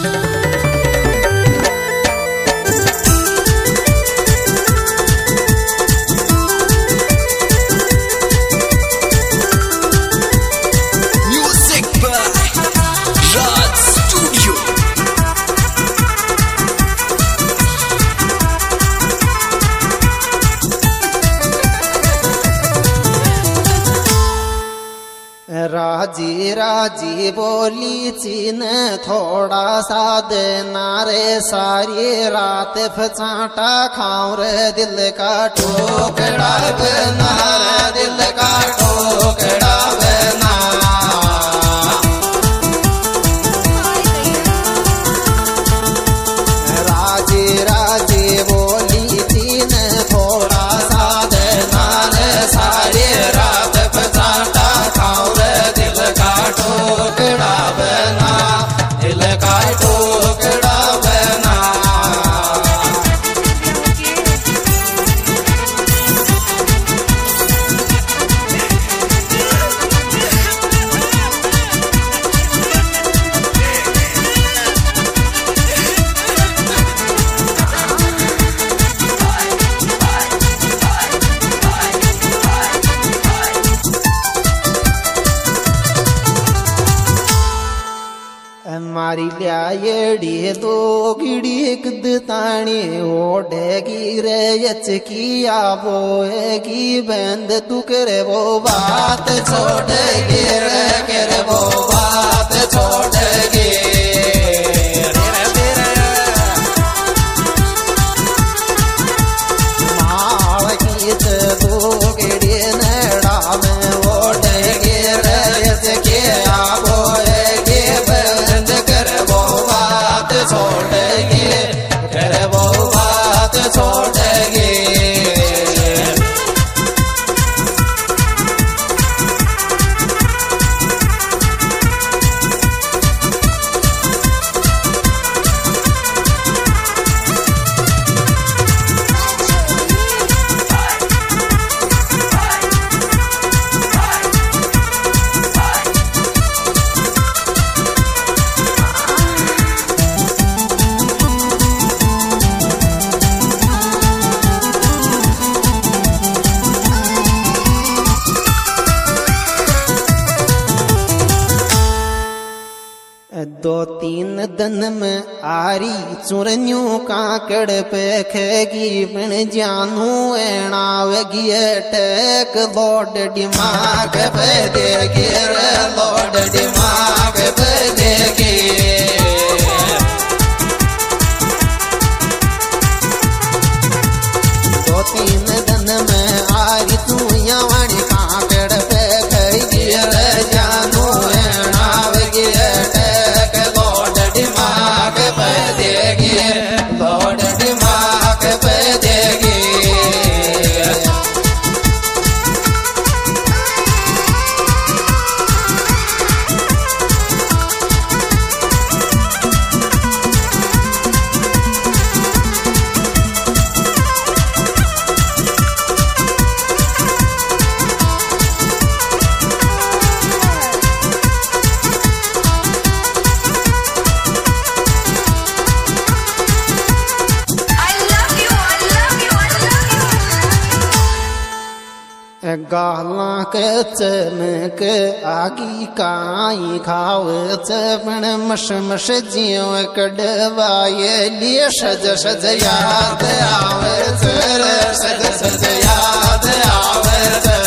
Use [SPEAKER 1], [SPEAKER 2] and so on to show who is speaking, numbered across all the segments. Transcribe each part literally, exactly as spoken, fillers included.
[SPEAKER 1] राजी राजी बोली चीन थोड़ा सा देना रे सारी रात फचाटा खाऊं रे दिल का टुकड़ा बना रे दिल का टुकड़ा बना राजी राजी बोली चीन थोड़ा सा देना रे सारी रात फचाटा खाऊं टुकड़ा बना दिल का टुकड़ा बना मारी लिया येड़ी दो गिड़ी कदतानी ओढ़ेगी रे यचकी बोएगी बंद तू करे वो बात छोड़ेगी रे करे वो बात छोड़ेगी माल की दो गिड़ी नेड़ा में ओढ़ेगी रे यचकी बोएगी छोड़ेगी कर वो बात छोड़ेगी दो तीन दिन में आरी चुरन्यू काकड़ पे खेगी बिन जानू एणावेगी टेक लोड दिमाग पे देगी रे लोड दिमाग पे देगी दो तीन दिन में आरी तू यावणी काकड़ पे खेगी रे जानू एणावेगी दिमाग पे देगी लोड दिमाग पे देगी गाला के चमक आगी काई खाव चमन मश मश जियो कड़वाए लिए सज सज याद आवे रे सज सज याद आवे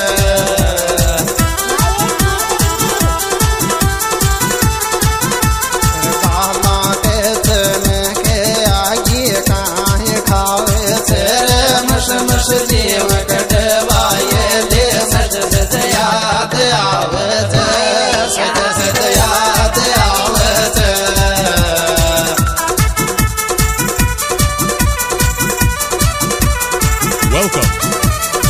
[SPEAKER 1] गाला के चमक आगी काई खावे रे मश मश जियो कड़वाए याद आवत सद सद याद आवत
[SPEAKER 2] Welcome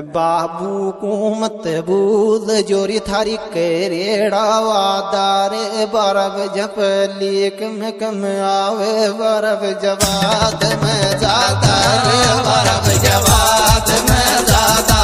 [SPEAKER 1] बाबू को मत भूल जोरी थारी करेड़ा वादारे बरब जप लेक में कम आवे बरब जवाद में ज्यादा रे बरब जवाद में ज्यादा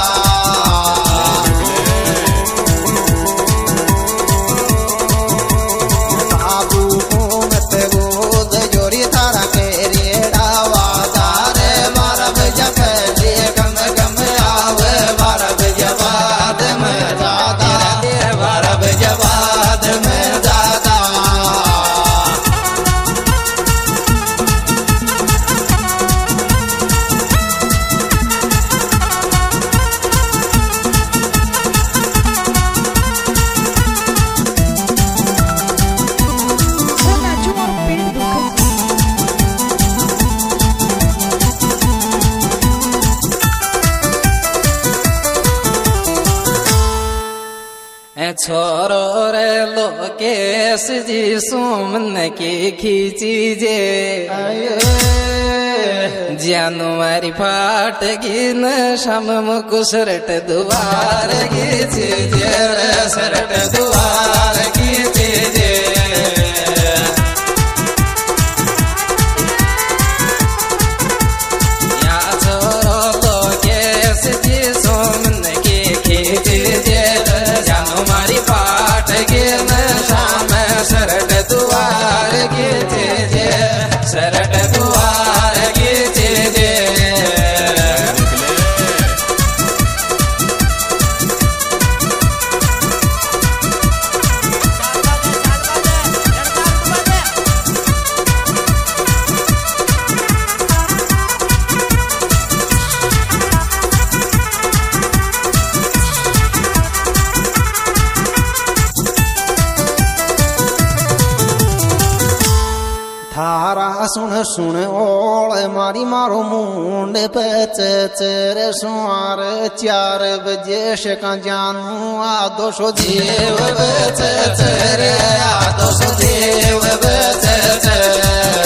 [SPEAKER 1] बाबू को मत भूल जोरी थारा करेड़ा वादारे बरब जप लेक में कम आवे बरब जवाद में ज्यादा बरब जवाद में ज्यादा
[SPEAKER 2] छोरो रे लोकेश जी सुमन की खींची जे जानवारी फाट गिन शम मुकुसरट दुआर खींची जे सरट दुआर खींची जे या छोरो लोकेश जी सुमन की खींची जे हमारी पाठ गिन शाम सरट दुआर गीते जे सरट दुआर गीते जे
[SPEAKER 1] थारा सुन सुन ओल मारी मारो मुंड पे चर सुमार चार बजे शका जानू आ दो सौ देव बच चर आ दो सौ देव बच चर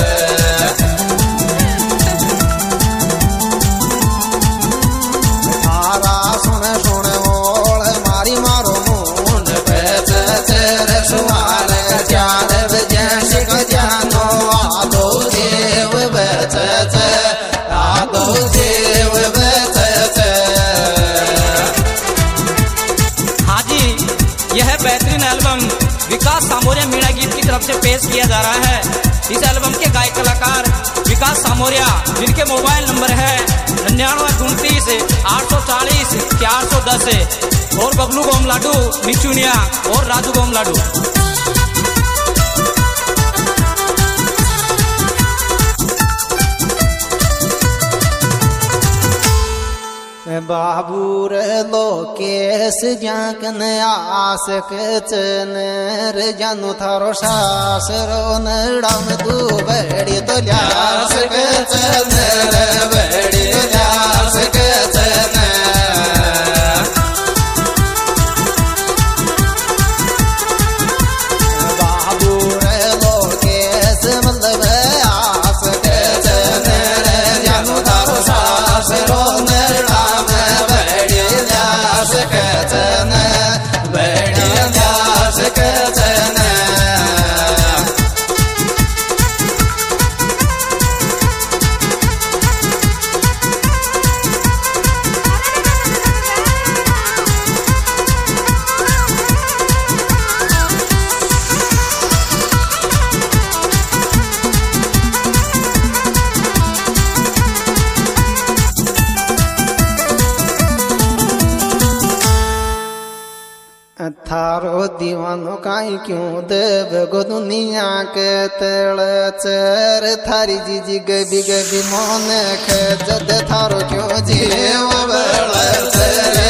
[SPEAKER 1] थारा सुन सुन ओल मारी मारो मुंड पे चर सुमार चार बजे शका जानू आदो देव बच आदो देव बच
[SPEAKER 3] हाँ जी, यह बेहतरीन एल्बम विकास सामोरिया मीणा गीत की तरफ से पेश किया जा रहा है। इस एल्बम के गायक कलाकार विकास सामोरिया, जिनके मोबाइल नंबर है निन्यानवे उनतीस आठ सौ चालीस चार सौ दस और बबलू गोम लाडू मिचुनिया और राजू गोम लाडू।
[SPEAKER 1] बाबू रे लोकेश जाकन आसक चनर जानू थारो सास रो नड़म तू बड़ी तो ल्यास के चनर बड़ी तो ल्यास के चनर बाबू रे लोकेश मतलब आस के चनर जानू थारो सास रो थारो दीवानो काई क्यों देव गो दुनिया के तल चर थारी जीजी गबी गबी मोन खे जद थारो क्यों जीव बड़ चर